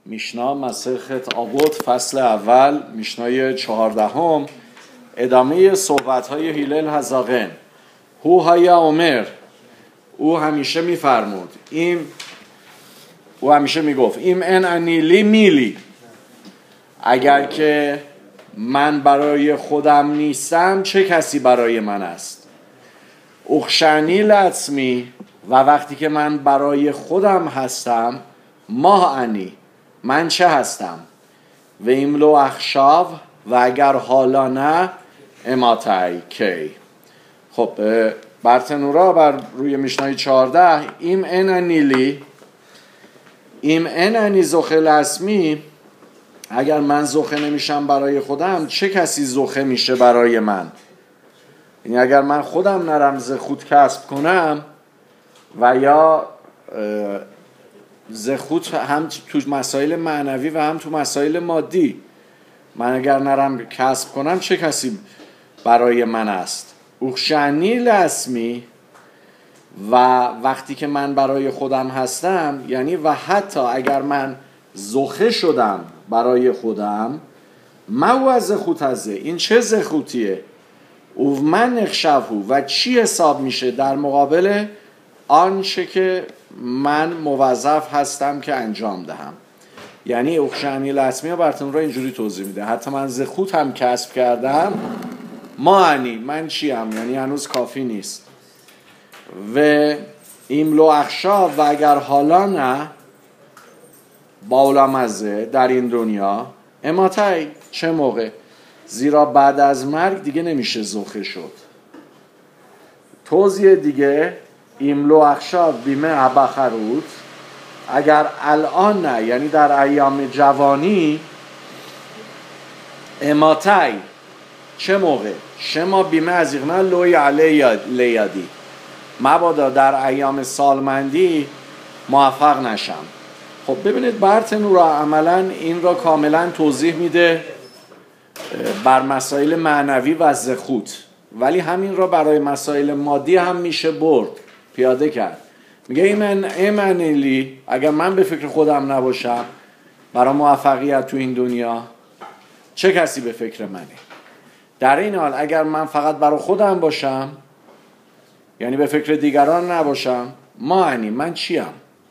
میشنا مسخت آبود فصل اول میشنای 14 ادامه صحبت های هیلل هزاقن. هو های عمر، او همیشه میفرمود، او همیشه میگفت ایم ان انیلی میلی، اگر که من برای خودم نیستم چه کسی برای من است. اخشنی لعصمی، و وقتی که من برای خودم هستم ما انی، من چه هستم. و ایملو اخشاو، و اگر حالا نه اماتای کی. خب برتنورا بر روی میشنای 14 ایم ان انیلی، ایم ان انی زخه لعصمی، اگر من زخه نمیشم برای خودم چه کسی زخه میشه برای من. یعنی اگر من خودم نرم زخوت کسب کنم و یا زخوت هم تو مسائل معنوی و هم تو مسائل مادی، من اگر نرم کسب کنم چه کسی برای من است. اوخشنی لعصمی، و وقتی که من برای خودم هستم، یعنی و حتی اگر من زخه شدم برای خودم، ما زخوت هزه، این چه زخوتیه. او من نخشفو، و چی حساب میشه در مقابل آنچه که من موظف هستم که انجام دهم. یعنی اوخشنی لعصمی ها براتون رو اینجوری توضیح میده، حتی من زخوت هم کسب کردم ما انی، من چیم، یعنی هنوز کافی نیست. و ایملو اخشا، و اگر حالا نه باولامزه در این دنیا اماتای، چه موقع. زیرا بعد از مرگ دیگه نمیشه زخه شد. توضیح دیگه ایملو اخشا بیمه ابخروت، اگر الان نه، یعنی در ایام جوانی اماتای، چه موقع. شما بیمه از ایغنا لوی علی لیادی، مبادا در ایام سالمندی موفق نشم. خب ببینید برتنورا عملا این را کاملا توضیح میده بر مسائل معنوی و زخوت، ولی همین را برای مسائل مادی هم میشه پیاده کرد. میگه ایمنیلی، اگر من به فکر خودم نباشم برای موفقیت تو این دنیا چه کسی به فکر منه. در این حال اگر من فقط برای خودم باشم، یعنی به فکر دیگران نباشم، ما انی، من چیم.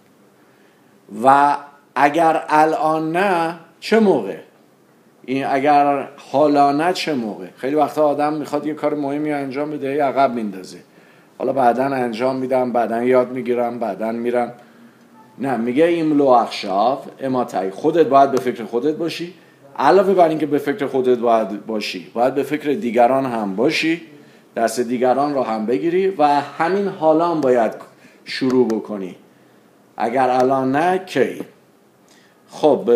و اگر الان نه چه موقع. این اگر حالا نه چه موقع. خیلی وقتا آدم میخواد یه کار مهمی انجام بده عقب میندازه، حالا بعداً انجام میدم، بعداً یاد میگیرم، بعداً میرم. نه، میگه ایملو اخشاو اماتای، خودت باید به فکر خودت باشی. علاوه بر این که به فکر خودت باید باشی، باید به فکر دیگران هم باشی، دست دیگران را هم بگیری و همین حالا هم باید شروع بکنی. اگر الان نه کی. خب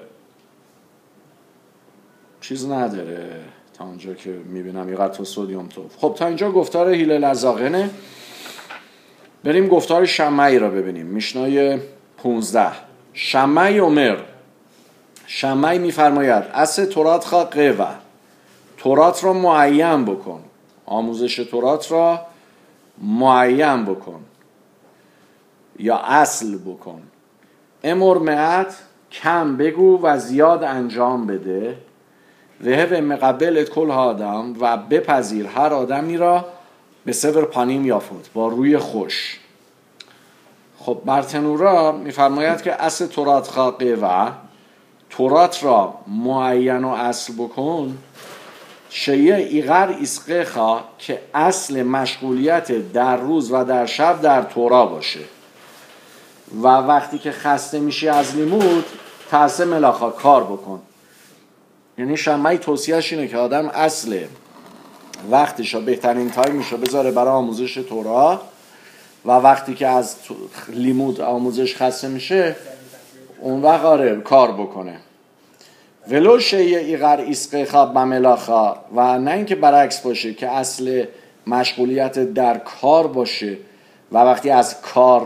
چیز نداره تا اونجا که میبینم یه قطع سودیوم تو. خب تا اینجا گفتار هیلل هزاقنه. بریم گفتار شمعی را ببینیم. میشنای 15. شمعی عمر، شمعی میفرماید اس تورات خواه قوه، تورات را معین بکن، آموزش تورات را معین بکن یا اصل بکن. امر معت، کم بگو و زیاد انجام بده. وهو مقبل کل آدم، و بپذیر هر آدمی را به صبر پانیم یافت، با روی خوش. خب برتنورا میفرماید که اصل تورات خاقه و تورات را معین و اصل بکن. شیعه ایغر اسقه خواه، که اصل مشغولیت در روز و در شب در تورا باشه، و وقتی که خسته میشی از لیمود تاسه ملاخا، کار بکن. یعنی شمعی توصیهش اینه که آدم اصل وقتشو، بهترین تایمشو بذاره برای آموزش تورا، و وقتی که از لیمود آموزش خسته میشه اون وقت کار بکنه. ولو شیء ایغر اسقه خواب بملاخا، و نه اینکه برعکس باشه که اصل مشغولیت در کار باشه و وقتی از کار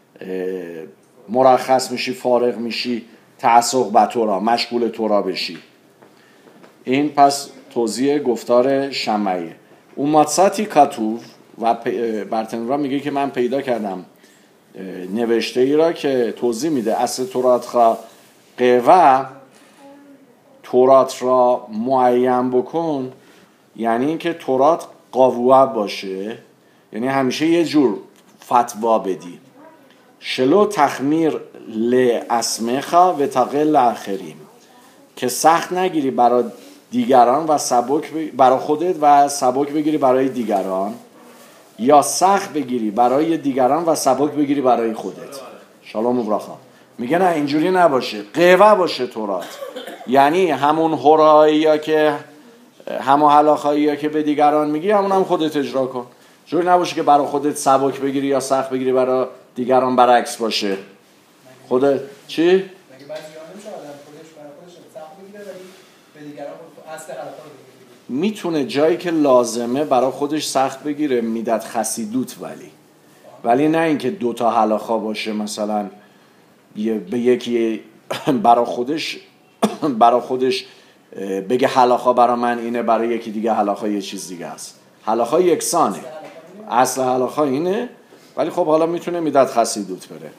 مرخص میشی، فارغ میشی، تعصق به تورا، مشغول تورا بشی. این پس توضیح گفتار شمعیه. اون ماتساتی کاتوف، و برتنورا میگه که من پیدا کردم نوشته ای را که توضیح میده اصل تورات خواه قوه تورات را معین بکن یعنی اینکه تورات قاووه باشه، یعنی همیشه یه جور فتوا بدی. شلو تخمیر لاسمخا و تقل آخرین، که سخت نگیری برای دیگران و سبک برای خودت و سبک بگیری برای دیگران، یا سخت بگیری برای دیگران و سبک بگیری برای خودت. شالوم و براخا. میگه نه اینجوری نباشه، قوه باشه تورات، یعنی همون هرایی که همون هلاخایی که به دیگران میگی همون هم خودت اجرا کن. جوری نباشه که برای خودت سبک بگیری یا سخت بگیری برای دیگران برعکس باشه. خودت چی؟ مگه بعضی نمیشه آدم خودش برای خودش سخت بگیره ولی به دیگران اصل هلاخا رو بگیره؟ میتونه جایی که لازمه برای خودش سخت بگیره، میدت خسیدوت، ولی نه اینکه دوتا هلاخا باشه، مثلا به یکی برای خودش بگه هلاخا برای من اینه، برای یکی دیگه هلاخا یه چیز دیگه است. هلاخا یکسانه، اصل هلاخا اینه، ولی خب حالا میتونه میدت خسیدوت بره.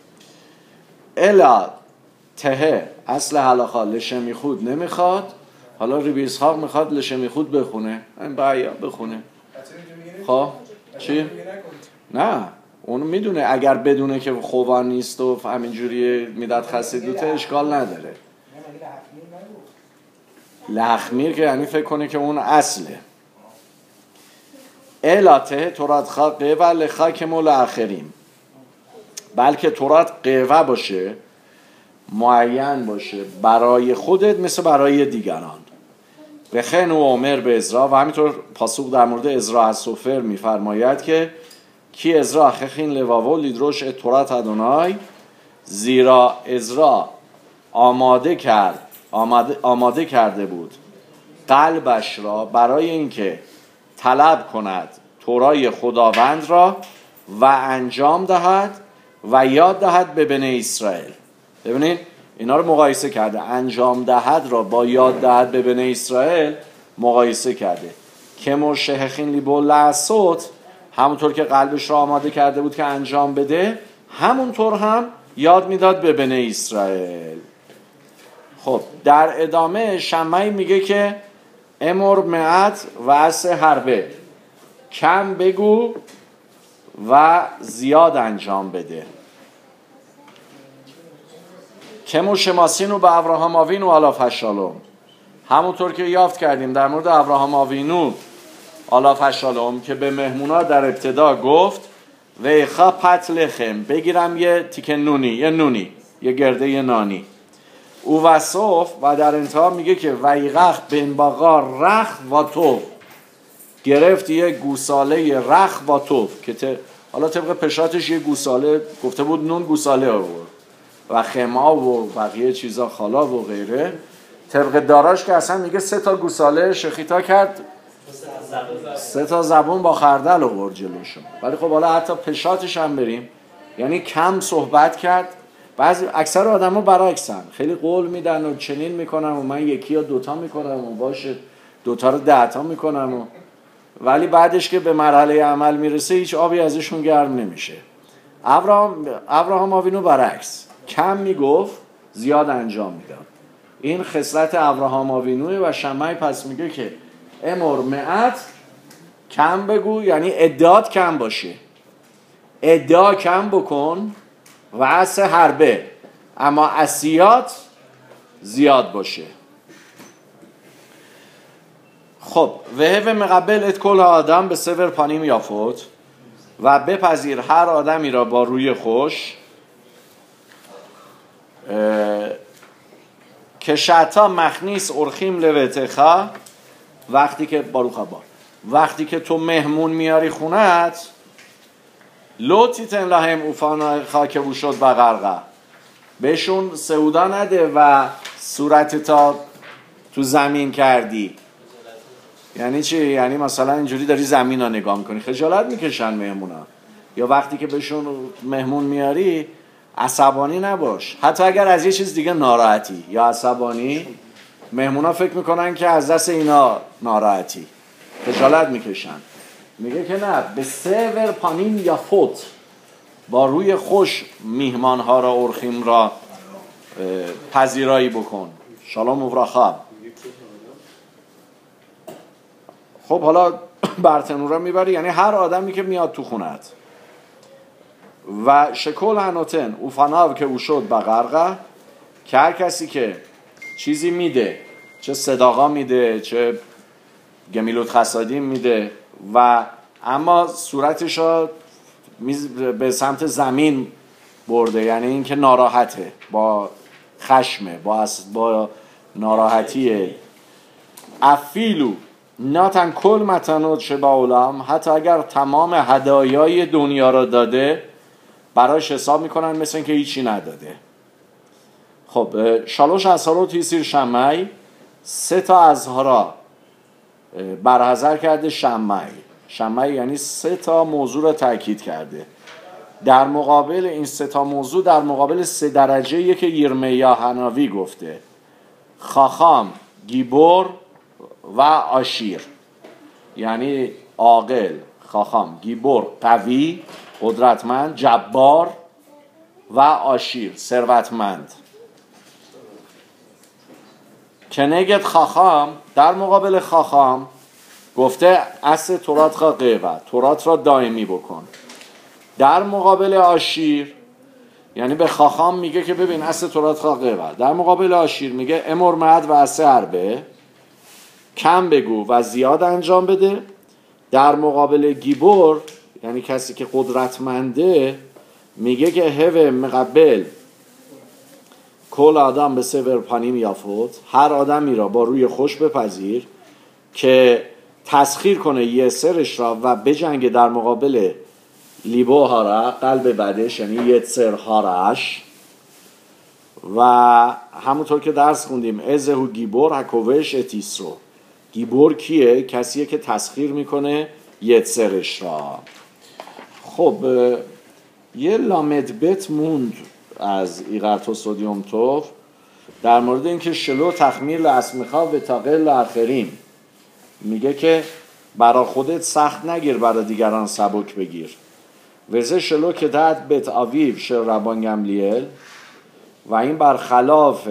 الا ته اصل هلاخا لشمی خود نمیخواد، حالا ربی اسحاق میخواد لشمی خود بخونه، این بایا بخونه. خب چی؟ نه اونو میدونه، اگر بدونه که خوبان نیست و همینجوری میدت خسیدوته اشکال نداره. لخمیر که یعنی فکر کنه که اون اصله. الاته تورات قوه لخا که مول آخرین، بلکه تورات قوه باشه، معین باشه برای خودت مثل برای دیگران. بخن و عمر به ازرا، و همینطور پاسوق در مورد ازرا از سفر میفرماید که کی ازرا خخین لواو لیدروش تورات ادونای، زیرا ازرا آماده کرده بود قلبش را برای اینکه طلب کند تورای خداوند را و انجام دهد و یاد دهد به بنی اسرائیل. ببینید اینا رو مقایسه کرده، انجام دهد را با یاد دهد به بنی اسرائیل مقایسه کرده. که مرشحخین لیبول لعصوت، همونطور که قلبش را آماده کرده بود که انجام بده، همونطور هم یاد میداد به بنی اسرائیل. خب در ادامه شمعی میگه که امر معت و عص حربه، کم بگو و زیاد انجام بده. کمو شماسینو به ابراهام آوینو آلاف هشالوم، همونطور که یافت کردیم در مورد ابراهام آوینو آلاف هشالوم که به مهمونا در ابتدا گفت ویخا پت لخم، بگیرم یه تیکه نونی، یه گرده یه نانی. او وصف و در انتها میگه که ویغخ بین باقا رخ و توف، گرفت یه گوساله رخ و توف که حالا طبق پشاتش یه گوساله گفته بود، نون گوساله آورد و خما و بقیه چیزا خالا و غیره. طبق داراش که اصلا میگه 3 تا گوساله شخیتا کرد، 3 تا زبون با خردل آورد جلوشون. ولی خب حالا حتی پشاتش هم بریم، یعنی کم صحبت کرد. بعضی اکثر آدما برعکسن، خیلی قول میدن و چنین میکنن و من یکی یا 2 تا میکنم و باشه 2 تا رو 10 تا میکنم و ولی بعدش که به مرحله عمل میرسه هیچ آبی ازشون گرم نمیشه. ابراهام آوینو برعکس، کم میگفت زیاد انجام میداد. این خصلت ابراهام آوینوه و شمعی پس میگه که امر معت، کم بگو، یعنی ادعات کم باشه، ادعا کم بکن و عص حربه، اما عصیات زیاد باشه. خب وهو مقبل ات کل آدم به سور پانیم یافت، و بپذیر هر آدمی را با روی خوش که شتا مخنیس ارخیم لوتخا، وقتی که تو مهمون میاری خونت، لوتی تن لهم اوفان خاک وشد و غرقه، بهشون سعودا نده و صورت تا تو زمین کردی. یعنی چی؟ یعنی مثلا اینجوری داری زمین رو نگاه میکنی، خجالت میکشن مهمونا. یا وقتی که بهشون مهمون میاری عصبانی نباش، حتی اگر از یه چیز دیگه ناراحتی یا عصبانی، مهمونا فکر میکنن که از دست اینا ناراحتی، خجالت میکشن. میگه که نه، به سور پانین یا فوت، با روی خوش میهمانها را ارخیم را پذیرایی بکن. شالوم وبرخا. خب حالا برتنورا میبری، یعنی هر آدمی که میاد تو خونت. و شکل هنوتن اوفاناو که او شد بغرقه، که هر کسی که چیزی میده، چه صداقا میده، چه گمیلوت خسادیم میده، و اما صورتش رو به سمت زمین برده، یعنی این که ناراحته، با خشمه، با ناراحتیه. افیلو ناتن کل متنوت شبه اولام، حتی اگر تمام هدایای دنیا را داده براش حساب میکنن مثل این که هیچی نداده. خب شالوش اظهارو تیسیر شمعی، 3 اظهارا برحضر کرده شمعی یعنی 3 موضوع را تاکید کرده. در مقابل این 3 موضوع، در مقابل 3 درجه‌ای که یرمیا حناوی گفته: خاخام، گیبور و آشیر، یعنی عاقل، خاخام، گیبور قوی قدرتمند، جبار و آشیر ثروتمند. کنگد خاخام، در مقابل خاخام گفته اصل تورات را قیوه، تورات را دائمی بکن. در مقابل آشیر یعنی به خاخام میگه که ببین اصل تورات را قیوه، در مقابل آشیر میگه امر معد و اصل حربه، کم بگو و زیاد انجام بده. در مقابل گیبور یعنی کسی که قدرتمنده میگه که هو مقبل کل آدم به سور پانیم یافوت، هر آدمی را با روی خوش بپذیر که تسخیر کنه یسرش را و بجنگه در مقابل لیبو هارا، قلب بدش، یعنی یتسر هارش. و همونطور که درس خوندیم ازهو گیبور هکوش اتیسرو، گیبور کیه؟ کسیه که تسخیر میکنه یتسرش را. خب یه لامدبت موند از ایغرتوس سودیوم توف در مورد اینکه شلو تخمیر لاسمخا و تاقل لآخرین، میگه که برا خودت سخت نگیر، برا دیگران سبک بگیر. وزه شلو که داد بت آویو شل ربان گملیل، و این برخلاف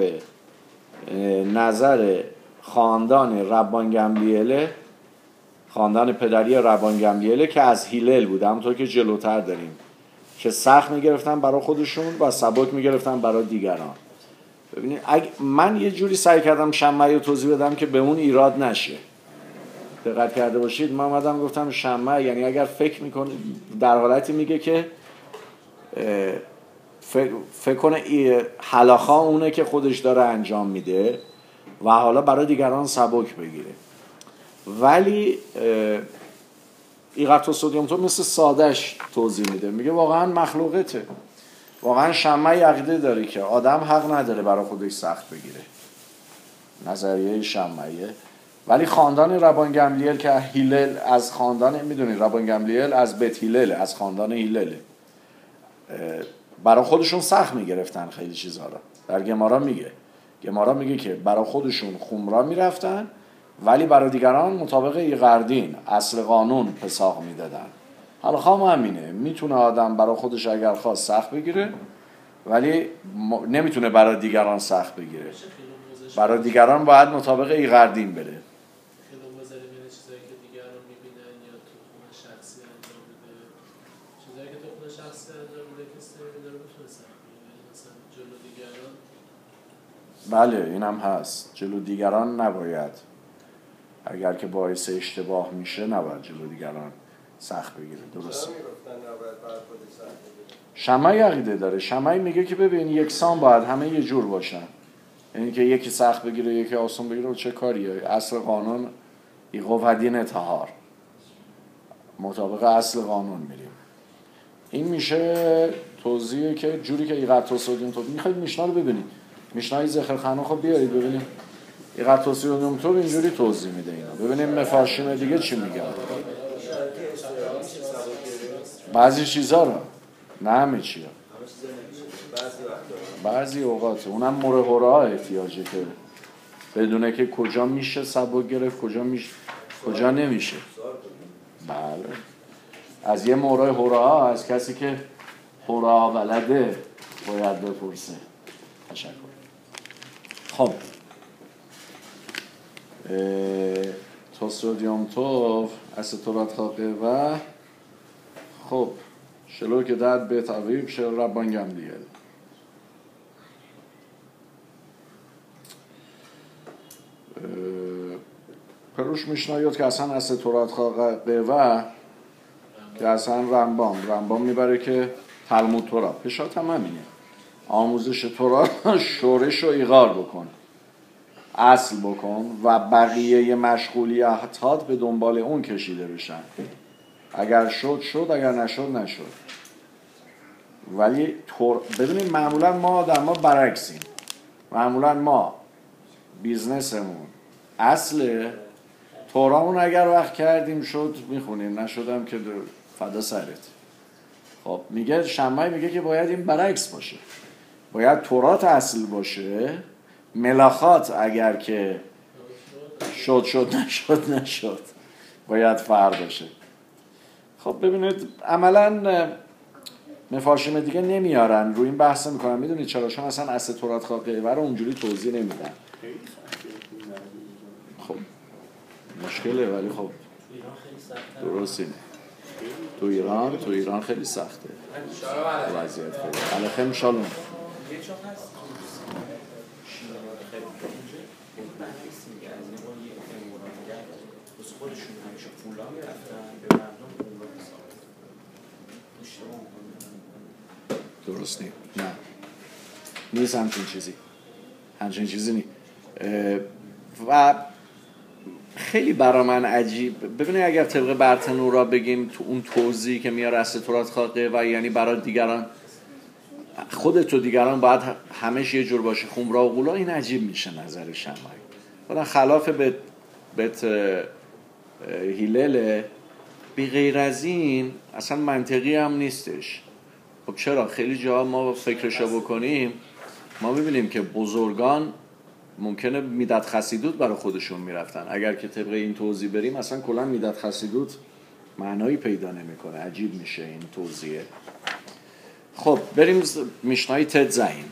نظر خاندان ربان گملیله، خاندان پدری ربان گملیله که از هیلل بود، همونطور که جلوتر داریم که سخت میگرفتن برای خودشون و سبک میگرفتن برای دیگران. ببینید من یه جوری سعی کردم شمعی رو توضیح بدم که به اون ایراد نشه. دقت کرده باشید من اومدم گفتم شمع یعنی اگر فکر میکنه، در حالتی میگه که فکر کنه حلاخا اونه که خودش داره انجام میده و حالا برای دیگران سبک بگیره. ولی ایغرتوس سودیوم تو مثل سادش توضیح میده، میگه واقعا مخلوقته، واقعا شمع عقیده داره که آدم حق نداره برای خودش سخت بگیره، نظریه شمعیه. ولی خاندان ربان گملیل که هیلل از خاندان، میدونید ربان گملیل از بیت هیلل، از خاندان هیلله، برای خودشون سخت میگرفتن خیلی چیزها را. در گمارا میگه که برای خودشون خمرا میرفتن ولی برای دیگران مطابق ایغردین اصل قانون پساق میدادن. حالا خام همینه، میتونه آدم برای خودش اگر خواست سخت بگیره ولی نمیتونه برای دیگران سخت بگیره. برای دیگران باید مطابق ایغردین بره. بله این هم هست، جلو دیگران نباید، اگر که باعث اشتباه میشه نباید جلو دیگران سخت بگیره. درسته. شمعی عقیده داره، شمعی میگه که ببین یکسان باید همه یه جور باشن، یعنی که یکی سخت بگیره یکی آسان بگیره و چه کاریه، اصل قانون ایقوف دین طهار، مطابق اصل قانون میریم. این میشه توضیحی که جوری که ایغرتوس سودیوم توف. میخواید میشنا رو ببینید، میشنای زخر خانوخو بیارید ببینیم ایغرتوس سودیوم توف اینجوری توضیح میده اینا. ببینیم مفاشیم دیگه چی میگن. بعضی چیزا رو، نه همه چی ها، بعضی اوقات اونم مرهورا احتیاجه که بدونه که کجا میشه سبک گرفت، کجا نمیشه. بله از یه مورای هورا، از کسی که هورا بلده باید بپرسه. تشکر. خب توسودیوم توف استورات خاقه و خب شلو که داد به تعویب شل ربان گملیل پروش میشنایود که اصلا استورات خاقه و که اصلا رمبام میبره که تلمود تورا پشات هم همینه آموزش تورا شورش و ایغار بکن اصل بکن و بقیه مشغولیتات به دنبال اون کشیده بشن اگر شد اگر نشد ولی ببینید معمولا ما آدم ها برعکسیم معمولا ما بیزنسمون اصله تورامون اگر وقت کردیم شد میخونیم نشدم که فدا سرت خب میگه شمعی میگه که باید این برعکس باشه باید تورات اصل باشه ملاخات اگر که شد نشد باید فرق باشه خب ببینید عملا مفاهیم دیگه نمیارن روی این بحث میکنن میدونید چرا چون اصلا اصل تورات خاقه رو اونجوری توضیح نمیدن خب مشکله ولی خب درست اینه تو ایران خیلی سخته وضعیت خیلی علیکم شالوم خودشون همیشه پولا میرفتن به مردم پولا درست نیست همچین چیزی نیست و خیلی برا من عجیب ببینید اگر طبق برتنورا بگیم تو اون توضیحی که میاره استورات خاقه و یعنی برای دیگران خودت و دیگران باید همش یه جور باشه خمرا و غولا این عجیب میشه نظر شمعی خودن خلاف بیت هیلل بی غیر از این اصلا منطقی هم نیستش خب چرا خیلی جا ما فکرشو بکنیم ما ببینیم که بزرگان ممکنه میدت خسیدوت برای خودشون میرفتن اگر که طبق این توضیح بریم اصلا کلا میدت خسیدوت معنایی پیدا نمیکنه عجیب میشه این توضیحه خب بریم میشنای تد زین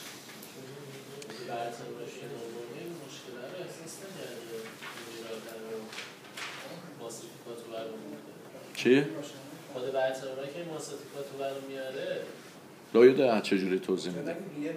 چی؟ خود برترورا که ماساتیکات رو برام میاره لایده چجوری توضیح میده؟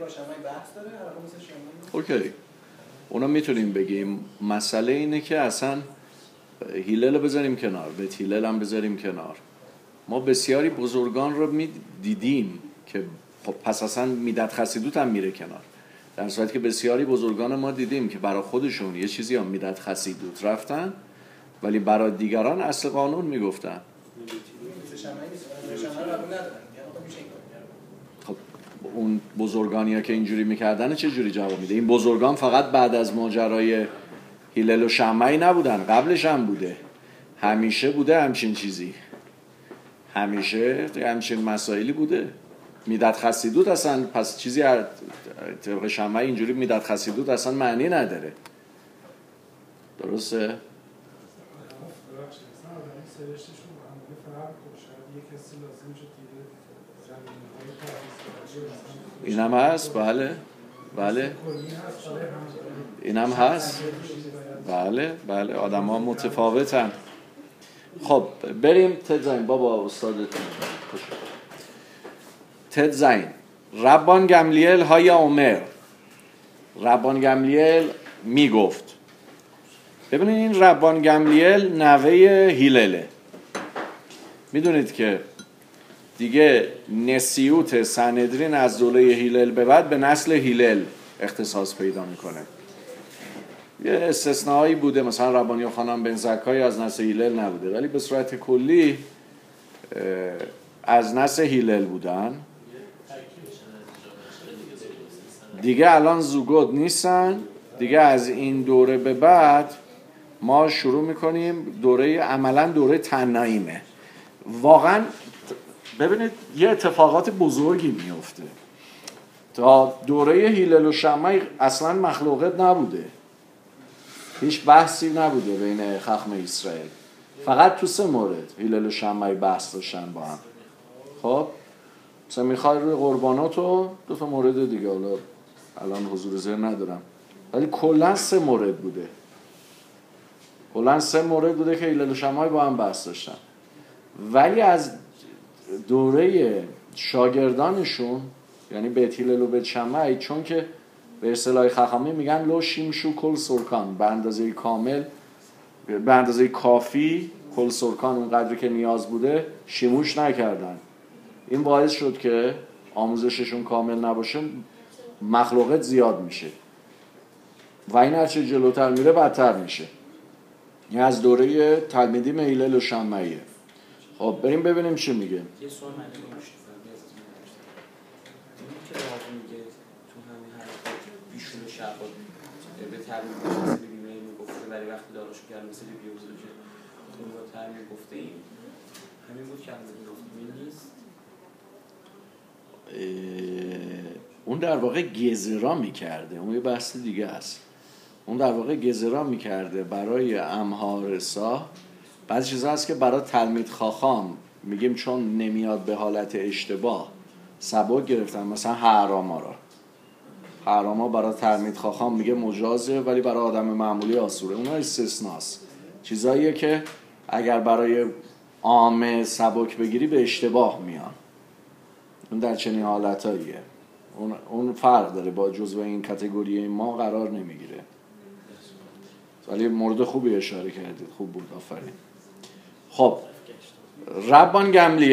اوکی اونا میتونیم بگیم مسئله اینه که اصلا هیلل بذاریم کنار بیت هیلل هم بذاریم کنار ما بسیاری بزرگان رو دیدیم که خب پس اصلا میدت خسیدوت هم میره کنار در صورتی که بسیاری بزرگان ما دیدیم که برای خودشون یه چیزی هم میدت خسیدوت رفتن ولی برای دیگران اصل قانون میگفتن خب اون بزرگانی ها که اینجوری میکردن چه جوری جواب میده این بزرگان فقط بعد از ماجرای هیلل و شمعی نبودن قبلش هم بوده همیشه بوده همچین چیزی همیشه همچین مسائلی بوده میدت خسیدوت اصلا پس چیزی طبق شمعی اینجوری میدت خسیدوت اصلا معنی نداره درسته؟ این هم هست بله این هم هست بله آدم ها متفاوتن خب بریم تد زین بابا استادتون تد زین ربان گملیل های عمر ربان گملیل میگفت ببینید این ربان گملیل نوه هیلله میدونید که دیگه نسیوت سندرین از دوله هیلل به بعد به نسل هیلل اختصاص پیدا میکنه یه استثنایی بوده مثلا ربانی خانم بن زکای از نسل هیلل نبوده ولی به صورت کلی از نسل هیلل بودن دیگه الان زوگوت نیستن دیگه از این دوره به بعد ما شروع میکنیم عملا دوره تنعیمه واقعا ببینید یه اتفاقات بزرگی میفته تا دوره هیلل و شمعی اصلا مخلوقات نبوده هیچ بحثی نبوده بین خخم اسرائیل فقط تو 3 مورد هیلل و شمعی بحث داشتن با هم خب مثلا میخوای روی قربانات و 2 مورد دیگه الان حضور ذهن ندارم ولی کلا 3 مورد بوده. کلا 3 مورد بوده که هلال و شمع با هم بحث داشتن. ولی از دوره شاگردانشون یعنی بیت هلال و بیت شمع، چون که به اصطلاح خخامی میگن لو شیمشو کل سرکان، به اندازه کامل، به اندازه کافی کل سرکان، اون قدری که نیاز بوده شیموش نکردن. این باعث شد که آموزششون کامل نباشه، مخلوقات زیاد میشه و این هرچه جلوتر میره بدتر میشه. این از دوره تلمیدی هلال و شمعیه. خب بریم ببینیم چی میگه. یه سوال من که راوی میگه تو همین حرکات بیشون و شعبان به تعبیر مثل بیمه میگفته، ولی وقتی داراشو کرد مثل بیوزو که اون رو تعبیر گفته ایم همین بود که همین نیست. اون در واقع گزرا میکرده، اون یه بحث دیگه است. اون در واقع گزرا میکرده برای امهارسا. بعضی چیزا هست که برای تلمید خاخام میگیم چون نمیاد به حالت اشتباه سبک گرفتن، مثلا حراما برای تلمید خاخام میگه مجازه، ولی برای آدم معمولی آسوره. اونها استثناست، چیزاییه که اگر برای عامه سبک بگیری به اشتباه میان. اون در چنین حالتاییه، اون فرق داره، با جزو این کاتگوری ما قرار نمیگیره. ولی مورد خوبی اشاره کردید، خوب بود، آفرین. خب ربان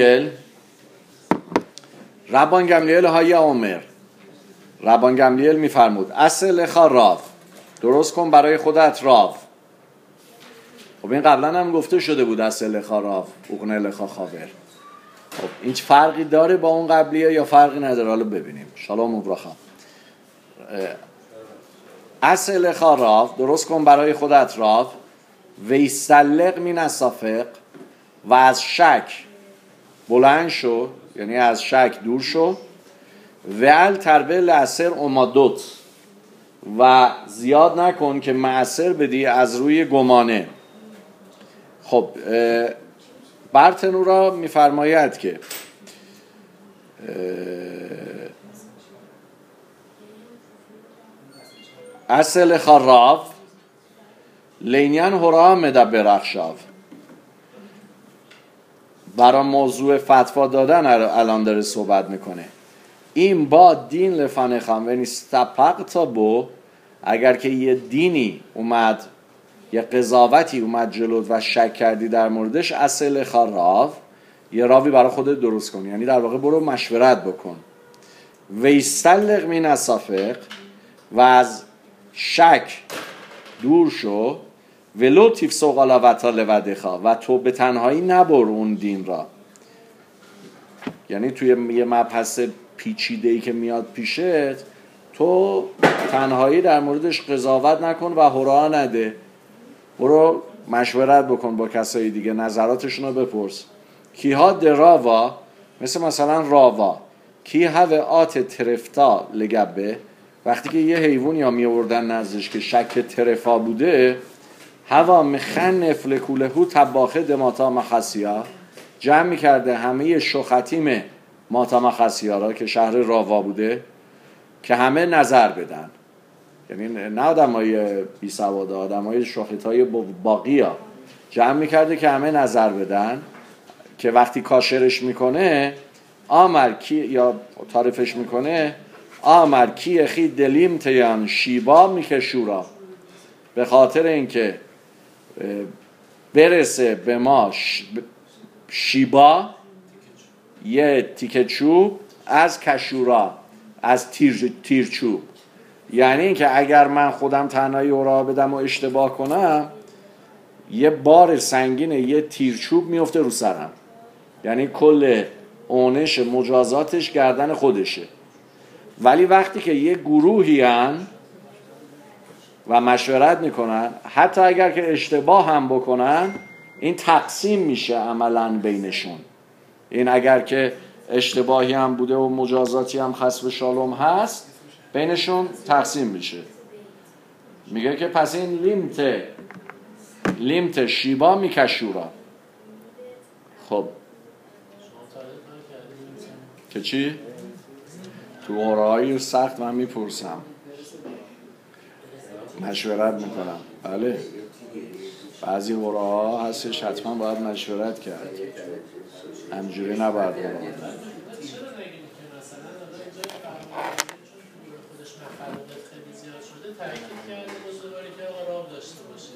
گملیل های عمر، ربان گملیل میفرمود اصل راو، درست کن برای خودت راو. خب این قبلا هم گفته شده بود اصل راو اغنه لخا خاور. خب این فرقی داره با اون قبلیه یا فرقی نداره؟ حالا ببینیم. شالام و برخا. اصل راو، درست کن برای خودت راو، و ایستلق من الصافق، و از شک بلند شو، یعنی از شک دور شو، و التربه لعصر امادوت، و زیاد نکن که معصر بدی از روی گمانه. خب برتنورا میفرماید که اصل خراف لینیان هرا مدبر اخشاف، برای موضوع فتوا دادن الان داره صحبت میکنه. این با دین لفنخم و نستپق تا بو، اگر که یه دینی اومد، یه قضاوتی اومد جلوت و شک کردی در موردش، اصل خراف یه راوی برای خودت درست کن، یعنی در واقع برو مشورت بکن. و ایستلق من الصافق، و از شک دور شو، ولو تیفسو قلاوتا لودخا، و تو به تنهایی نبر اون دین را. یعنی توی یه مبحث پیچیده‌ای که میاد پیشت، تو تنهایی در موردش قضاوت نکن و هرا نده، برو مشورت بکن با کسای دیگه، نظراتشون رو بپرس. کیها دراوا، مثلا راوا، کی هوه آت ترفتا لگبه، وقتی که یه حیوان یا می آوردن نزدش که شک ترفا بوده، هوا مخنف لکولهو تباخه دماتا مخصیا، جمع میکرده همه شخطیم ماتا مخصیا را که شهر راوا بوده که همه نظر بدن. یعنی نه آدم های بی سواده، آدم های شخص های باقی ها جمع میکرده که همه نظر بدن، که وقتی کاشرش میکنه آمر کی، یا تعریفش میکنه، آمر کی خی دلیم تیان شیبا میکشورا، به خاطر اینکه برسه به ما شیبا، یه تیکه چوب از کشورا، از تیرچوب. یعنی اینکه اگر من خودم تنهایی اورا بدم و اشتباه کنم، یه بار سنگین یه تیرچوب میفته رو سرم، یعنی کل اونش مجازاتش گردن خودشه. ولی وقتی که یه گروهی هن و مشورت میکنن، حتی اگر که اشتباه هم بکنن، این تقسیم میشه عملاً بینشون. این اگر که اشتباهی هم بوده و مجازاتی هم خسف شالوم هست، بینشون تقسیم میشه. میگه که پس این لیمت شیبا میکشورا. خب که چی؟ تو آرایی سخت من میپرسم. مشورت میکنم. بله بعضی قرعه ها هستش حتما باید مشورت کرد، همجوری نباید قرعه داد. چرا نگیم که مثلا اینجا خودش مخلوقات خیلی زیاد شده تاکید کرده بزرگواری که آقا راه داشته باشه.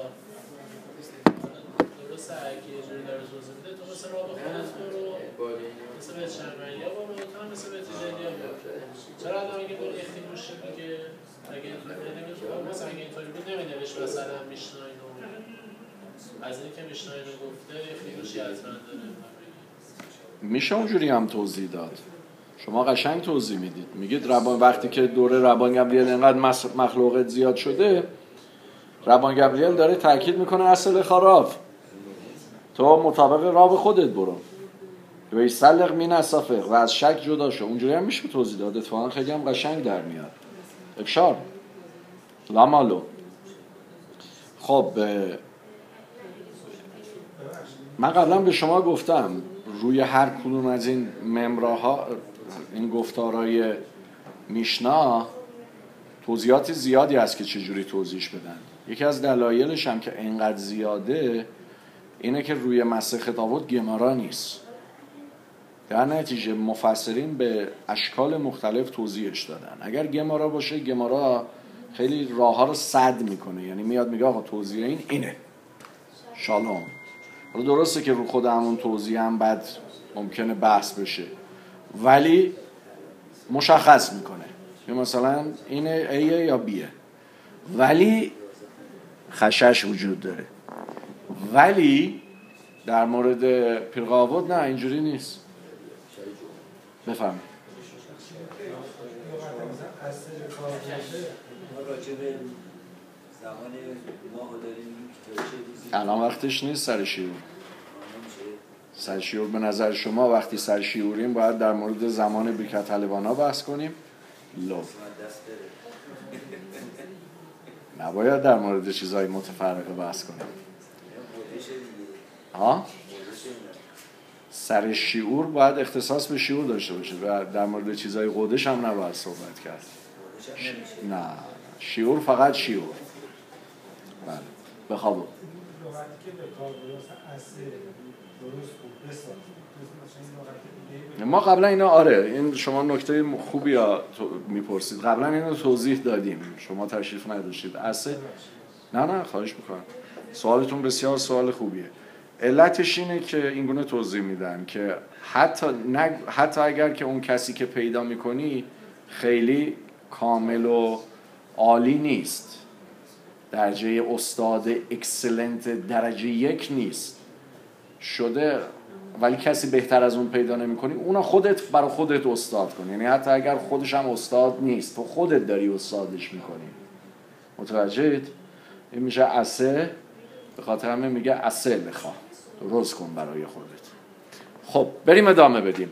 درسته اگه یه جوری داره توضیح میده تو مثل راه خودت برو، مثل به چرمنیا برو، تو هم مثل به تیجلیا برو. چرا آدم اگه برو اختی گوشه میگه اگه مثلا اگه اینطوری بود نمیدهش مثلا میشنای رو از این که میشنای رو گفته اختی گوشی حتما داره. میشه اونجوری هم توضیح داد. شما قشنگ توضیح میدید، میگید وقتی که دوره ربان گبریل اینقدر مخلوقات زیاد شده، ربان گبریل داره تاکید میکنه اصل خراف تو مطابق راه خودت برو و یسلق من الصفق و از شک جدا شو. اونجوری هم میشه توضیح داد، اتفاقا خیلی هم قشنگ در میاد. ابشار لامالو. خب من قبلا به شما گفتم روی هر کدوم از این ممراها، این گفتارهای میشنا توضیحات زیادی هست که چجوری توضیحش بدن. یکی از دلایلش هم که اینقدر زیاده اینه که روی مسخ خطابات گمارا نیست. در نتیجه مفسرین به اشکال مختلف توضیحش دادن. اگر گمارا باشه، گمارا خیلی راه ها رو سد میکنه، یعنی میاد میگه آقا توضیح این اینه شالوم. حالا درسته که رو خود همون توضیح هم بعد ممکنه بحث بشه، ولی مشخص میکنه که مثلا اینه ایه یا بیه، ولی خشش وجود داره. ولی در مورد پیرقاوود نه، اینجوری نیست. بفهم الان وقتش نیست سر شیور. سر شیور به نظر شما وقتی سر شیوریم باید در مورد زمان بیرکت طالبانا بحث کنیم؟ نباید در مورد چیزهای متفرقه بحث کنیم. ها؟ سر شیور باید اختصاص به شیور داشته باشه و در مورد چیزهای قدش هم نباید صحبت کرد. نه شیور فقط شیور. بله بخوابو ما قبلا اینا این شما نکته خوبی ها میپرسید، قبلا اینو توضیح دادیم، شما تشریف نداشتید. نه خواهش میکنم، سوالتون بسیار سوال خوبیه. علتش اینه که اینگونه توضیح میدن که حتی اگر که اون کسی که پیدا میکنی خیلی کامل و عالی نیست، درجه استاد اکسلنت درجه 1 نیست شده، ولی کسی بهتر از اون پیدا نمی‌کنی، اونا خودت برای خودت استاد کنی. یعنی حتی اگر خودش هم استاد نیست، تو خودت داری استادش می‌کنی. متوجهید؟ این میشه اسه، به خاطر همه میگه اسه بخوا، درست کن برای خودت. خب بریم ادامه بدیم.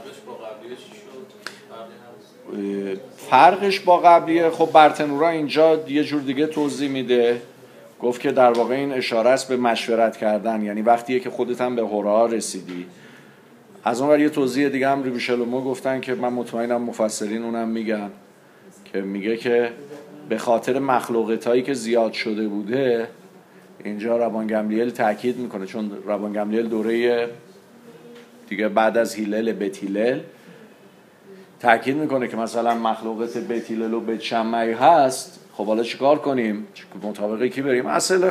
فرقش با قبلیه خب برتنورا اینجا یه جور دیگه توضیح میده. گفت که در واقع این اشاره است به مشورت کردن، یعنی وقتیه که خودت هم به هورا رسیدی. از اون ور یه توضیح دیگه هم ریبیشلومو گفتن که من مطمئنم مفسرین اونم میگن که میگه که به خاطر مخلوقاتایی که زیاد شده بوده اینجا ربان گملیل تاکید میکنه، چون ربان گملیل دوره دیگه بعد از هیلل بیت هیلل تاکید میکنه که مثلا مخلوقات بیت هیلل و بیت شمعی هست. خب حالا چیکار کنیم؟ مطابق کی بریم؟ اصل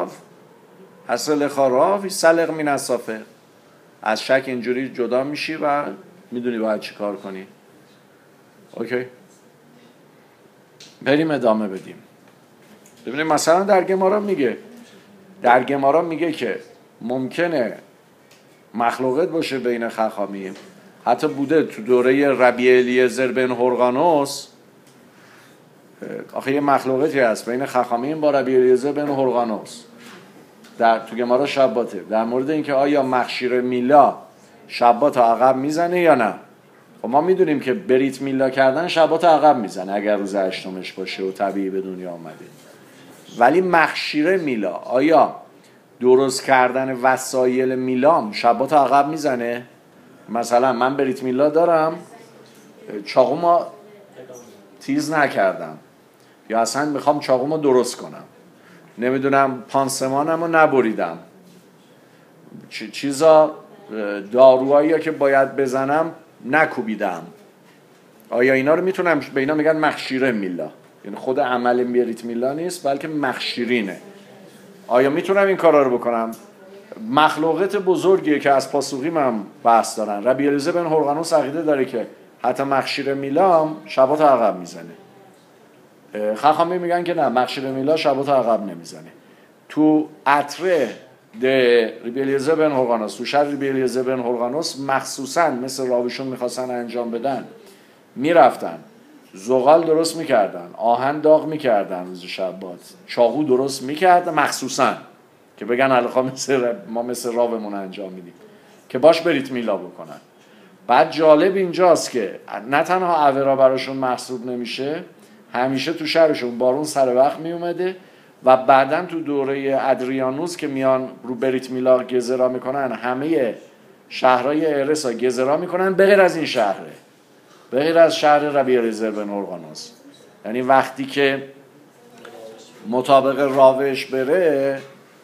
خراف سلق من الصفق. از شک اینجوری جدا میشی و میدونی باید چیکار کنی. اوکی، بریم ادامه بدیم. ببینیم مثلا در گمارا میگه که ممکنه مخلوقات باشه بین خخامیم، حتی بوده تو دوره ربیع الیعزر بن هرقانوس. آخه یه مخلوقاتی هست بین خخامیم با ربیع الیعزر بن هرقانوس تو گمارا شباته، در مورد اینکه آیا مخشیر میلا شبات عقب میزنه یا نه. خب ما میدونیم که بریت میلا کردن شبات عقب میزنه اگر روز 8 باشه و طبیعی به دنیا آمده، ولی مخشیر میلا آیا درست کردن وسایل میلام شبات عقب میزنه؟ مثلا من بریت میلا دارم، چاقو ما تیز نکردم، یا اصلا میخوام چاقومو درست کنم، نمیدونم پانسمانمو نبریدم، چیزا داروهایی که باید بزنم نکوبیدم، آیا اینا رو میتونم به اینا میگن مخشیره میلا، یعنی خود عمل بریت میلا نیست بلکه مخشیرینه، آیا میتونم این کارا رو بکنم؟ مخلوقات بزرگیه که از پاسوقی من بحث دارن. ربی الیزر بن هرقانوس عقیده داره که حتی مخشیر میلا هم شبات عقب میزنه. خاخامی میگن که نه، مخشیر میلا شبات عقب نمیزنه. تو عطره ربی الیزر بن هرقانوس، تو شهر ربی الیزر بن هرقانوس مخصوصا مثل راویشون میخواستن انجام بدن، میرفتن زغال درست میکردن، آهن داغ میکردن روز شبات، چاقو درست میکردن مخصوصا که بگن الان ما مثل راومون انجام میدیم که باش بریت میلا بکنن. بعد جالب اینجاست که نه تنها عورا براشون محسوب نمیشه، همیشه تو شهرشون بارون سر وقت میومده و بعدن تو دوره ادریانوس که میان رو بریت میلا گزرا میکنن، همه شهرهای ارسا گزرا میکنن بغیر از این شهره، بغیر از شهر ربی الیزر بن هرقانوس. یعنی وقتی که مطابق راوش بره،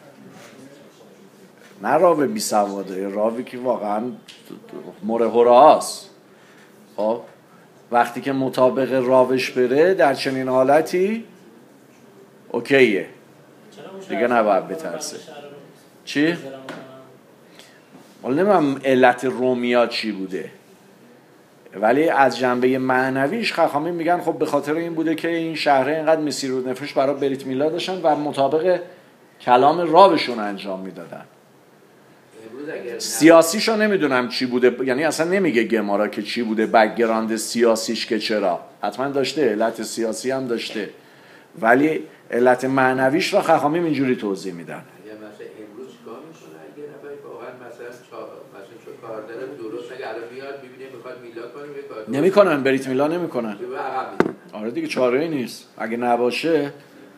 نه راوی بی سواده، راوی که واقعا مرهوراست، خب وقتی که مطابق راوش بره در چنین حالتی اوکیه دیگه، نباید بترسه. چی؟ ولی نمیم علت رومیا چی بوده، ولی از جنبه معنویش خاخامی میگن خب به خاطر این بوده که این شهره اینقدر مسیر و نفش برای بریت میلا داشتن و مطابق کلام راوشون انجام میدادن. سیاسیشو نمیدونم چی بوده، یعنی اصلا نمیگه گمارا که چی بوده بک‌گراند سیاسیش، که چرا حتما داشته علت سیاسی هم داشته، ولی علت معنویش رو خاخامیم اینجوری توضیح میدن. اگر مثلا امروز چیکار میکنه اگه نفر واقعا مثلا چون کار داره درست نگه الان میاد میبینه میخواد میلا کنه نمیکنن، بریت میلا نمیکنن. آره دیگه چاره‌ای نیست، اگه نباشه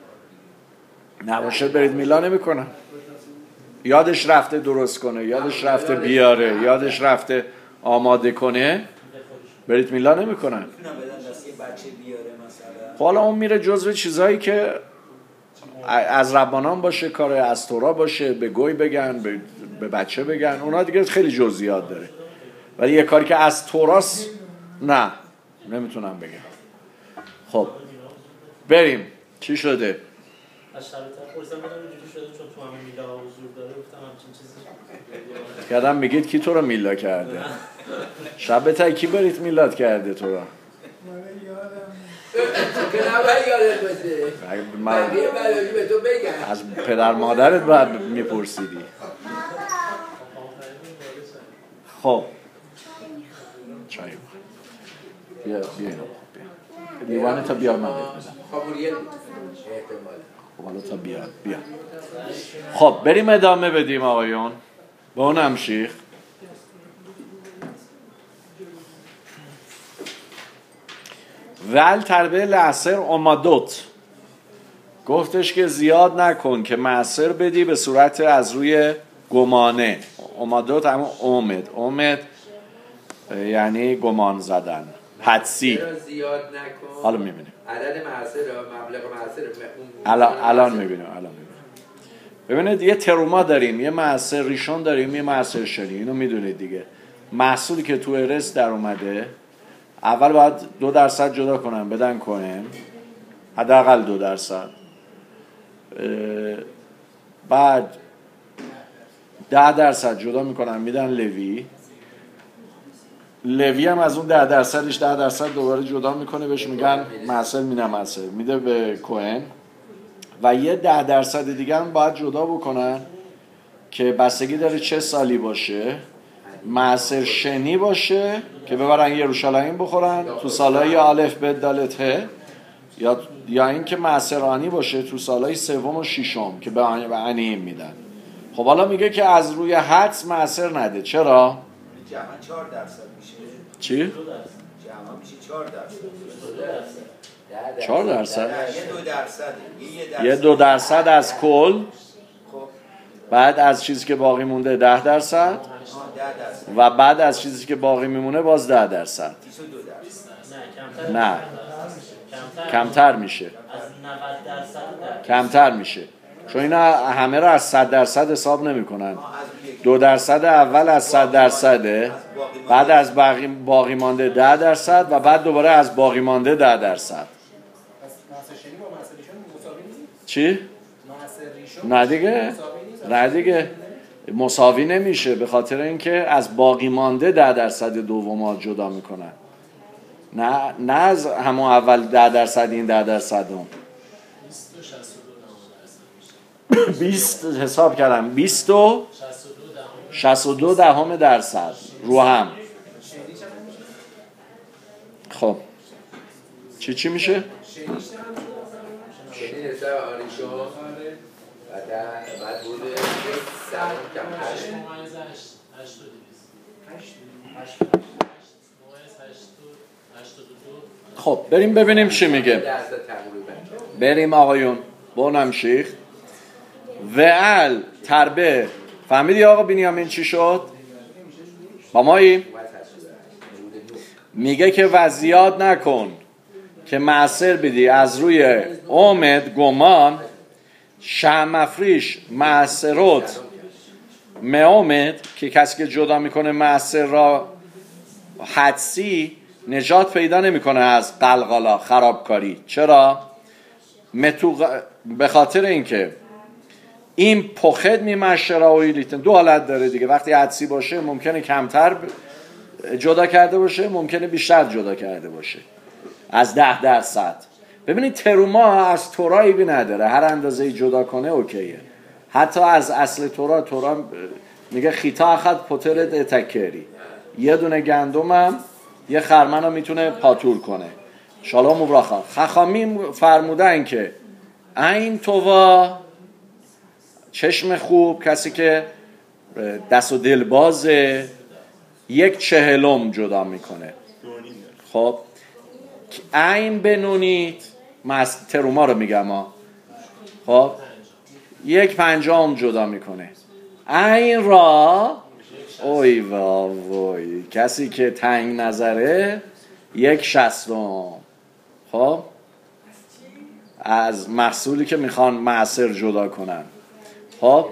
بریت میلا نمیکنن. یادش رفته درست کنه، یادش رفته بیاره، یادش رفته آماده کنه، بریت میلا نمیکنن. خب حالا اون میره جزو چیزایی که از ربانان باشه، کار از تورا باشه، به گوی بگن، به بچه بگن، اونا دیگه خیلی جزئیات داره، ولی یه کاری که از توراست نه نمیتونم بگم. خب بریم، چی شده؟ از شرط پرسیدم اینجوری شده چون تو همه میلا حضور داره، گفتم همچین چیزی کردم میگید کی تو رو میلا کرده؟ شب تا کی بریت میلاد کرده تو رو؟ که نباید یادت باشه بقیه بلایی به تو بگن، از پدر مادرت باید میپرسیدی. خب چای بیا اینو بیا لیوانه تا بیار من بهت بدم. خاموریه خب حالا تا بیا. خب بریم ادامه بدیم آقایون، با اون همشیخ. ول تربه لعصر اومادوت، گفتش که زیاد نکن که معصر بدی به صورت از روی گمانه. اومادوت همون اومد یعنی گمان زدن، حدسی. زیاد نکن. حالا میبینیم عدد معصر مبلغ معصر الان میبینیم. ببینید یه تروما داریم، یه معصر ریشون داریم، یه معصر شنی، اینو میدونید دیگه. محصولی که تو ارث در اومده اول باید 2% جدا کنن بدن کنن، حداقل 2%. بعد 10% جدا میکنن میدن لوی هم از اون 10%ش 10% دوباره جدا میکنه، بهش میگن معصر میده به کوهن. و یه 10% دیگه هم باید جدا بکنن که بستگی داره چه سالی باشه، معصر شنی باشه که ببرن یروشلایم بخورن تو سالهای الف ب دالت ه، یا این که معصر آنی باشه تو سالهای سوم و ششم که به عنیم میدن. خب حالا میگه که از روی حدس معصر نده. چرا؟ جمعا 4% میشه. چی؟ جمعا میشه 4%. 4%؟ یه 2% از کل، بعد از چیزی که باقی مونده 10%، و بعد از چیزی که باقی میمونه باز 10%. نه کمتر میشه، از 90% کمتر میشه، چون اینا همه رو از 100% حساب نمیکنن. 2% اول از 100%، بعد از باقی مانده 10% و بعد دوباره از باقی مانده 10%. معصر شنی با معصر ریشون مساوی نیست؟ چی؟ معصر ریشون نه دیگه، نه دیگه مساوی نمیشه، به خاطر اینکه از باقی مانده 10% دوما جدا میکنن، نه از همون اول 10% این 10% هم 20 حساب کردم 20 و 62% رو هم. خب چی میشه؟ شنی نسبت به آریشون بعد بوده 8 خب بریم ببینیم چی میگه. بریم آقایون بونم شیخ وعل تربه. فهمیدی آقا بنیامین چی شد؟ با مایی؟ میگه که وزیاد نکن که معصر بدی از روی امید گمان، شم افریش معصرات امید که کسی که جدا میکنه معصر را حدسی نجات پیدا نمیکنه از قلقالا خرابکاری. چرا؟ به خاطر اینکه این پخد میمشراوی لیتن دو حالت داره دیگه. وقتی حدسی باشه ممکنه کمتر جدا کرده باشه، ممکنه بیشتر جدا کرده باشه از 10%. ببینید تروما از تورایی بی نداره، هر اندازه جدا کنه اوکیه. حتی از اصل تورا میگه خیتا اخد پترت اتکری، یه دونه گندمم یه خرمن رو میتونه پاتور کنه. شالام مبراخا خخامیم فرمودن که این توا چشم خوب، کسی که دست و دل بازه 1/40 جدا میکنه. خب این بنونید تروما رو میگم ها، خب 1/50 جدا میکنه. این را اوی وای کسی که تنگ نظره 1/60 خب از محصولی که میخوان معصر جدا کنن. خب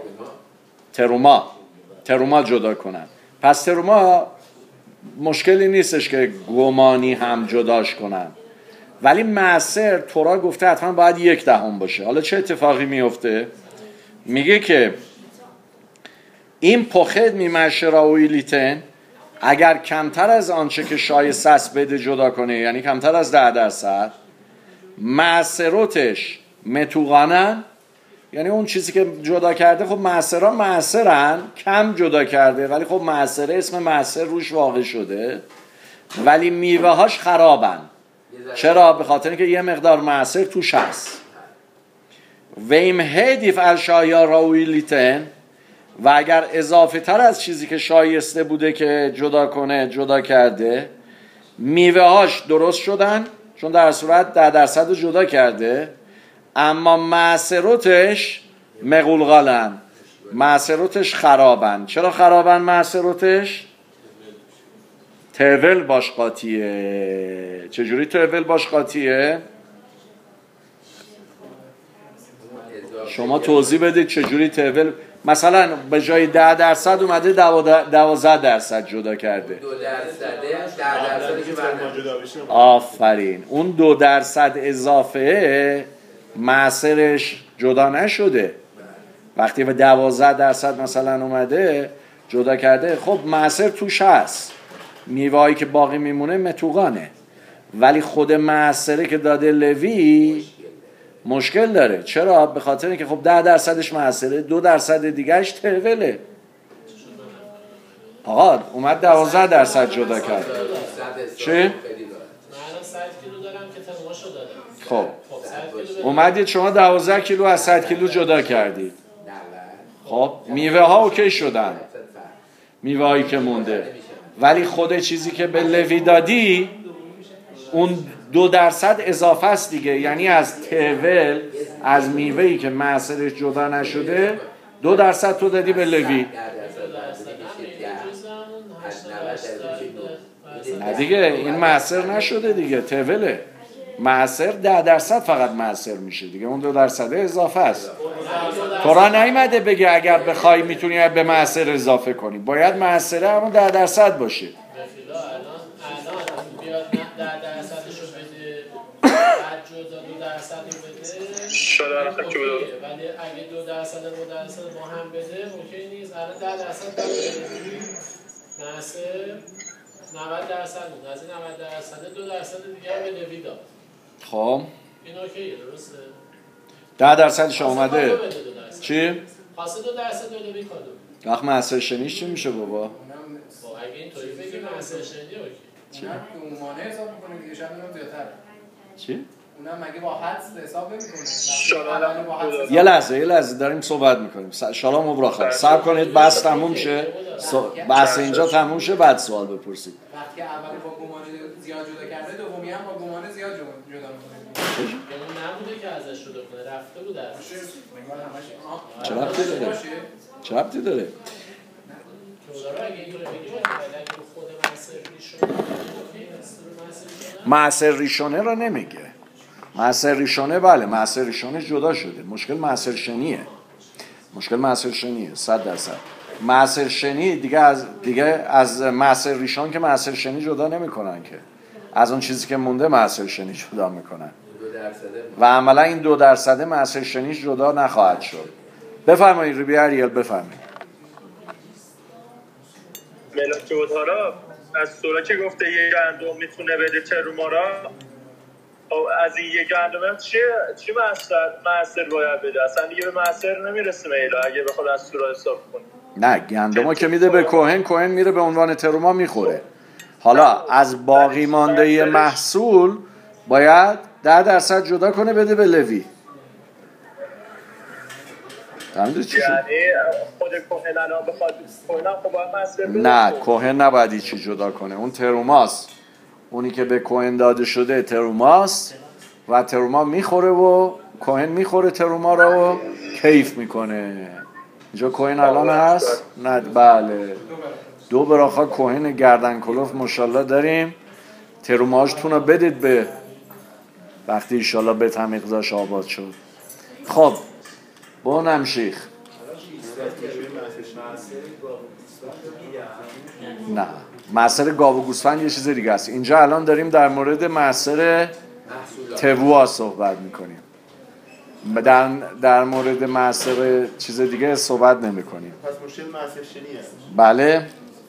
تروما جدا کنن. پس تروما مشکلی نیستش که گمانی هم جداش کنن، ولی معصر تورا گفته حتما باید 1/10 باشه. حالا چه اتفاقی میفته؟ میگه که این پخد میمشراوی لیتن اگر کمتر از آنچه که شایسته بده جدا کنه، یعنی کمتر از 10%، معصراتش متوغانن، یعنی اون چیزی که جدا کرده، خب معصران معصرن کم جدا کرده، ولی خب معصره اسم معصر روش واقع شده، ولی میوه هاش خرابن. چرا؟ به خاطر اینکه یه مقدار معصر توش هست. و این هدیف الشایا راوی لیتن، و اگر اضافه تر از چیزی که شایسته بوده که جدا کنه جدا کرده، میوه هاش درست شدن چون در صورت 10% رو جدا کرده، اما معصراتش مغولغالن، معصراتش خرابن. چرا خرابن معصراتش؟ تول باش قاطیه. چجوری تول باش قاطیه؟ شما توضیح بدید چجوری تول. مثلا به جای 10% اومده 12% جدا کرده. 2% 10% که برنامه. آفرین. اون 2% اضافه معصرش جدا نشده. وقتی به 12% مثلا اومده جدا کرده، خب معصر توش هست، میوه‌ای که باقی میمونه متوغانه، ولی خود معصره که داده لوی مشکل داره. چرا؟ به خاطر اینکه خب 10%ش معصره، 2% دیگهش توله. آقا اومد 12% جدا کرد. چه؟ من 100 کیلو دارم که تروماشو دادم. خب اومدید شما 12 کیلو از 100 کیلو جدا کردید. خب میوه ها اوکی شدن، میوه هایی که مونده، ولی خود چیزی که به لوی دادی اون 2% اضافه است دیگه. یعنی از تول، از میوهی که معصرش جدا نشده 2% تو دادی به لوی. نه دیگه این معصر نشده دیگه، توله. معصر 10% فقط معصر میشه دیگه، اون 2% اضافه است. قرآن نیومده بگه اگر بخوای میتونی به معصر اضافه کنی، باید معصره همون 10% باشه. الان بیاد 10%شو بده، بعد جدا 2% رو بده شده که بده، ولی اگه 2% با هم بده اوکی نیست. الان 10% بده معصر 90% بود، از این 90% 2% دیگه هم به لوی داد. خب این اوکیه درسته؟ 10%ش اومده چی؟ خواسته 2% به لوی کادو. وقت معصر شنیش چی میشه بابا؟ اگه اینطوری بگی معصر شنی اوکی. چی؟ اون مانع حساب میکنه دیگه، شاید اونم زیادتره. چی؟ اونم مگه با حدس حساب شاید یه لحظه داریم صحبت میکنیم. شالام و براخت صبر کنید بس تموم شه، بس اینجا تموم شه بعد سوال بپرسید. وقتی اولی با گمان زیاد جدا کرده، دومی هم با گمان زیاد جدا میکنه. اون نبوده که ازش جدا کنه، رفته بوده ازش. چه ربطی داره؟ معصر ریشونه رو نمیگه. معصر ریشونه بله، معصر ریشونه جدا شده، مشکل معصر شنیه. 100%. معصر شنی دیگه از معصر ریشان که معصر شنی جدا نمیکنن که، از اون چیزی که مونده معصر شنی جدا میکنن و عملا این 2% معصر شنیش جدا نخواهد شد. بفرمایید ربی اریل بفرمایید. ملاک بودهارا از سورا که گفته یه گندم میتونه بده تروما را، از این یه گندم چی معصر باید بده؟ اصلا دیگه به معصر نمیرسه میلا اگه بخواد از سورا حساب کنه. نه گندم‌ها که میده به کهن میره به عنوان تروما میخوره. حالا از باقی مانده محصول باید 10% جدا کنه بده به لوی. یعنی خود کهن الان بخواد کهن خب باید معصر بده؟ نه کهن نباید هیچی جدا کنه، اون تروماست. اونی که به کهن داده شده تروماست و تروما میخوره و کهن میخوره تروما رو و کیف میکنه. اینجا کهن الان هست؟ نه بله 2 براخا کهن گردن کلوف ماشاءالله داریم. تروماهاشتون رو بدید به وقتی ایشالله به تمیقداش آباد شد. خب با نمشیخ. نه معصر گاو و گوسفند یه چیز دیگه است. اینجا الان داریم در مورد معصر تبوها صحبت میکنیم، در مورد معصر چیز دیگه صحبت نمی کنیم. پس مشکل معصر شنیه. بله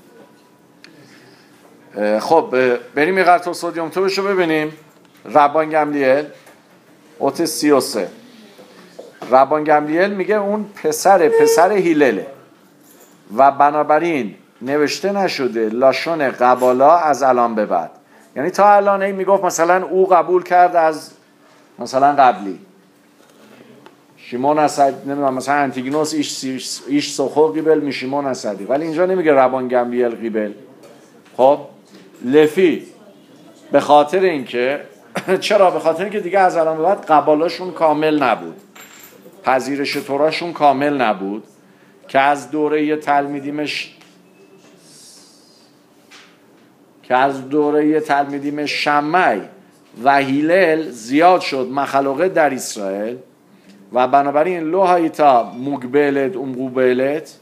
خب بریم یه قطع سودیوم توبش رو ببینیم. ربان گملیل اوت 33 ربان گملیل میگه اون پسر هیلله و بنابراین نوشته نشده لاشون قبالا از الان به بعد. یعنی تا الان این میگفت مثلا او قبول کرد از مثلا قبلی شیمون اسد، نمیدونم مثلا انتیگنوس ایش سخو قیبل میشیمون اسدی، ولی اینجا نمیگه ربان گملیل قیبل. خب لفی به خاطر اینکه چرا؟ به خاطر اینکه دیگه از الان به بعد قبالاشون کامل نبود، پذیرش توراشون کامل نبود که از دوره تلمیدیم شمعی و هیلل زیاد شد مخلوقه در اسرائیل و بنابراین لوهایتا مگبلت مقبلت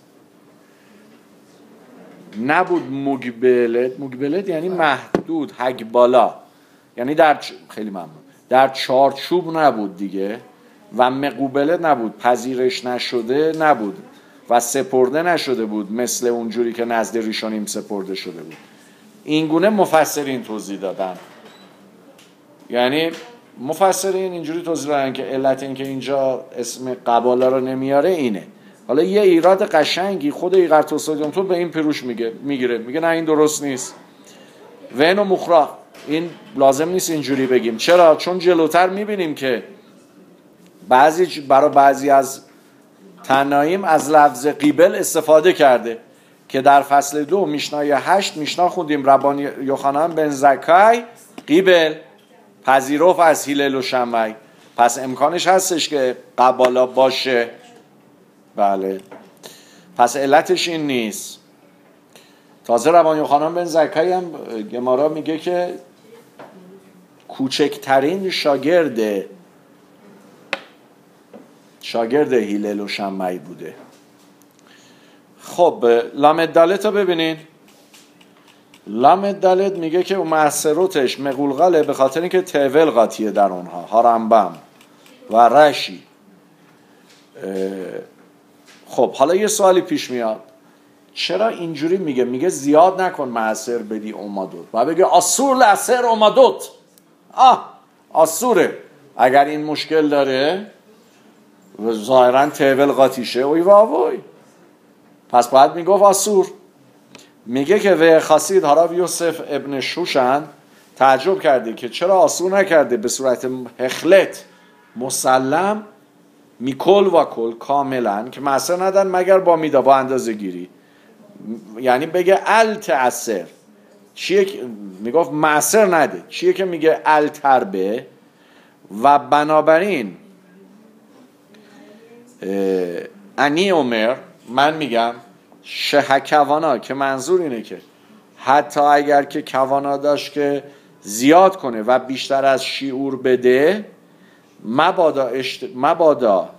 نبود. مگبلت یعنی محدود، حگ بالا، یعنی خیلی ممنون در چارچوب نبود دیگه و مقبلت نبود، پذیرش نشده نبود و سپرده نشده بود مثل اونجوری که نزد ریشانیم سپرده شده بود. این گونه مفسرین توضیح دادن، یعنی مفسرین اینجوری توضیح دادن که علت این که اینجا اسم قبالا رو نمیاره اینه. حالا یه ایراد قشنگی خود ایقرتوسادیوم تو به این پیروش میگه نه این درست نیست و اینو مخرا، این لازم نیست اینجوری بگیم. چرا؟ چون جلوتر میبینیم که برای بعضی از تنایم از لفظ قیبل استفاده کرده که در فصل 2 میشنای 8 میشنا خوندیم ربان یوحنان بن زکای قیبل پذیرفت از هیلل و شمعی، پس امکانش هستش که قبالا باشه. بله پس علتش این نیست. تازه ربان یوحنان بن زکای هم گمارا میگه که کوچکترین شاگرد هیلل و شمعی بوده. خب لام دالت رو ببینین. لام دالت میگه که معصروتش مقولقاله به خاطر اینکه تول قاطیه در اونها، هارمبم و رشی. خب حالا یه سوالی پیش میاد، چرا اینجوری میگه زیاد نکن معصر بدی اومادوت و بگه آسور لعصر اومادوت. آسوره. اگر این مشکل داره و ظاهرا تول قاطیشه اوی واوی، پس باید میگفت آسور. میگه که و خاصید هراو یوسف ابن شوشن تعجب کرده که چرا آسور نکرده به صورت هخلت مسلم میکل و کل کاملا که معصر ندن مگر با میدا با اندازه گیری، یعنی بگه التعصر. چیه که میگفت معصر نده، چیه که میگه التربه. و بنابراین انی عمر من میگم شهکوانا، که منظور اینه که حتی اگر که کوانا داشت که زیاد کنه و بیشتر از شیعور بده، مبادا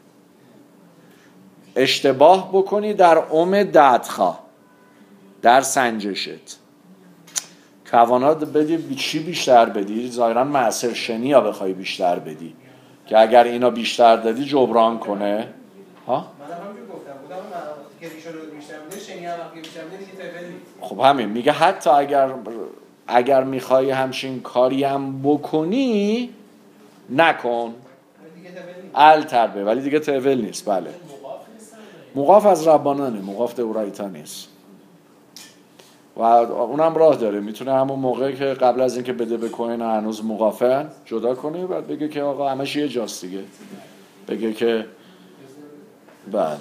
اشتباه بکنی در ددخا، در سنجشت. کوانا بدی چی بیشتر بدی؟ ظاهرا معصر شنی یا بخوای بیشتر بدی که اگر اینا بیشتر دادی جبران کنه. ها؟ منم همینجور گفتم بودم که ریشه رو بیشتر میده شنی هم وقتی بیشتر میده دیگه تول. خب همین میگه حتی اگر میخوای همچین کاری هم بکنی نکن التربه، ولی دیگه تول نیست. بله مقاف از ربانانه، مقاف دورایتا نیست و اونم راه داره، میتونه همون موقع که قبل از اینکه بده به کوهن هنوز مقافن جدا کنه بعد بگه که آقا همش یه جاست دیگه، بگه که بله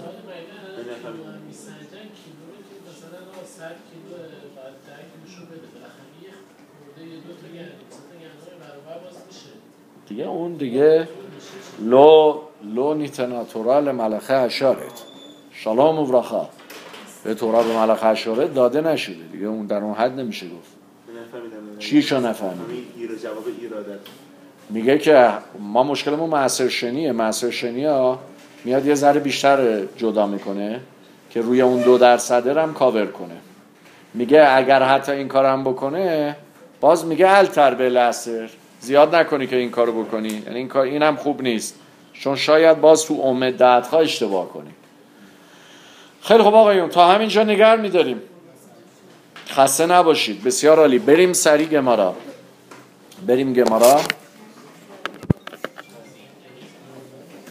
دیگه اون دیگه لو نیتناتورال ملخه اشارت شالام و برخا به تورا به ملخه اشارت داده نشده دیگه، اون در اون حد نمیشه گفت. چیشو نفهمید؟ میگه که ما مشکلمون معصر شنیه، معصر شنی ها میاد یه ذره بیشتر جدا میکنه که روی اون 2% هم کاور کنه. میگه اگر حتی این کارم بکنه باز میگه التر به لعصر، زیاد نکنی که این کارو بکنی، یعنی این کار اینم خوب نیست چون شاید باز تو ددخا اشتباه کنی. خیلی خب آقایون تا همینجا نگه می‌داریم، خسته نباشید. بسیار عالی. بریم سریع گمارا.